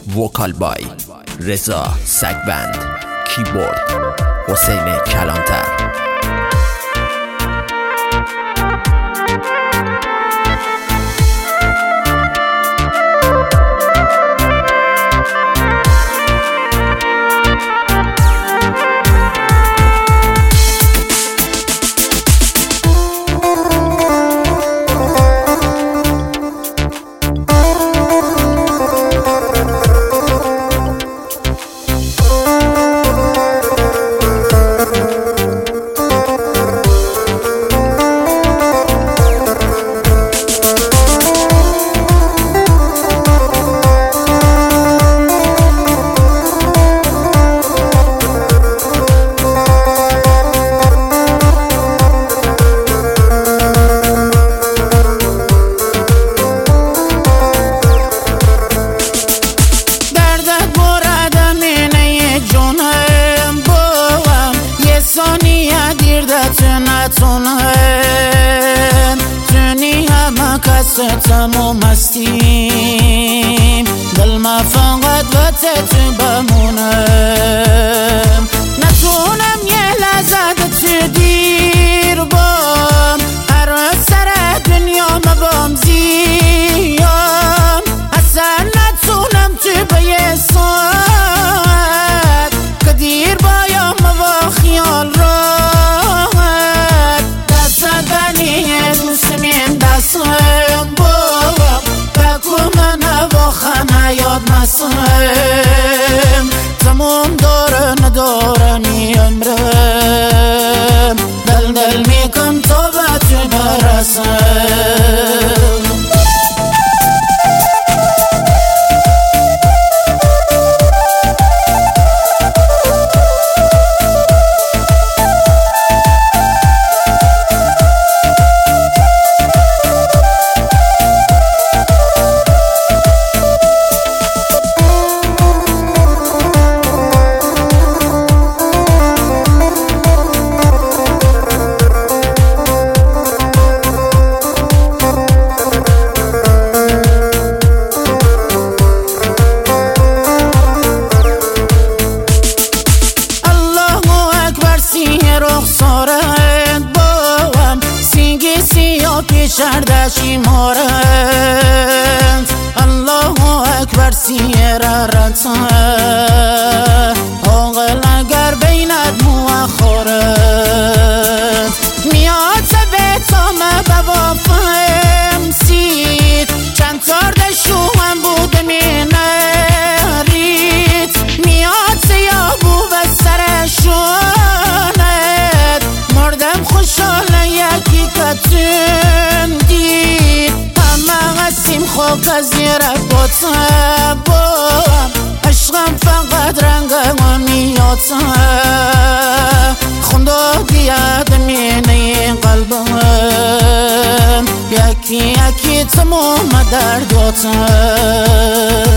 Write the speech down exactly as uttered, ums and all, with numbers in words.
وکال بای رضا سگبند، کیبورد حسین کلانتر. نتونم تونی همه کس تموم هستیم، دل ما فقط وقت تو بمونم. نتونم یه لحظه تو دیر بام، هر سر دنیا مبام زیام، اصلا نتونم تو به یه ساعت که دیر بایم و خیال را دستم بابا بگو من با خانه یاد نسم، تموم داره نداره می عمرم، دل دل میکن تا به تو برسم. شردشی مارند الله اکبر سیرارت آقل اگر بینت مؤخرت میاد به تام بوافم سید چند کارده شوهم بوده می نرید میاد سیابو به سرشونت مردم خوشحال یکی کتون خوب از زیر باتم بام عشقم فقط رنگم میاتم خونده دیاد مینه قلبم یکی یکی تمام درداتم.